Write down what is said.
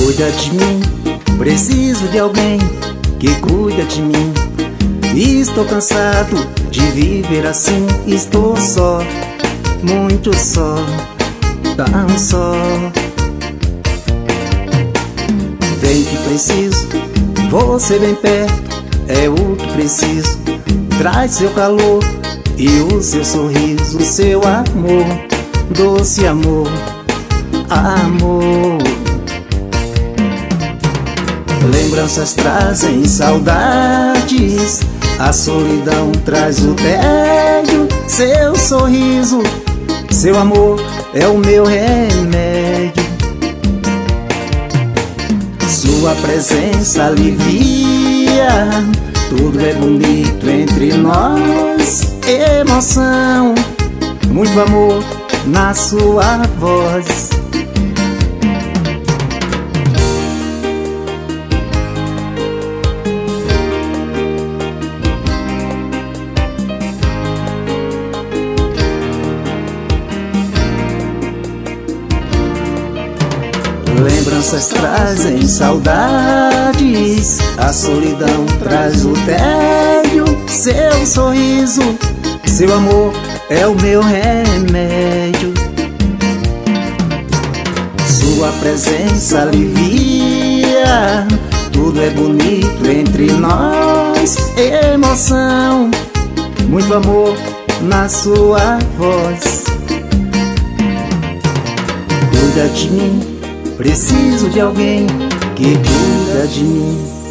Cuida de mim, preciso de alguém que cuida de mim. Estou cansado de viver assim, estou só, muito só, tão só. Vem que preciso, você bem perto, é o que preciso. Traz seu calor e o seu sorriso, seu amor, doce amor, amor. Lembranças trazem saudades, a solidão traz o tédio. Seu sorriso, seu amor é o meu remédio. Sua presença alivia, tudo é bonito entre nós. Emoção, muito amor na sua voz. Lembranças trazem saudades, a solidão traz o tédio. Seu sorriso, seu amor é o meu remédio. Sua presença alivia, tudo é bonito entre nós. Emoção, muito amor na sua voz. Cuida de mim, preciso de alguém que cuida de mim.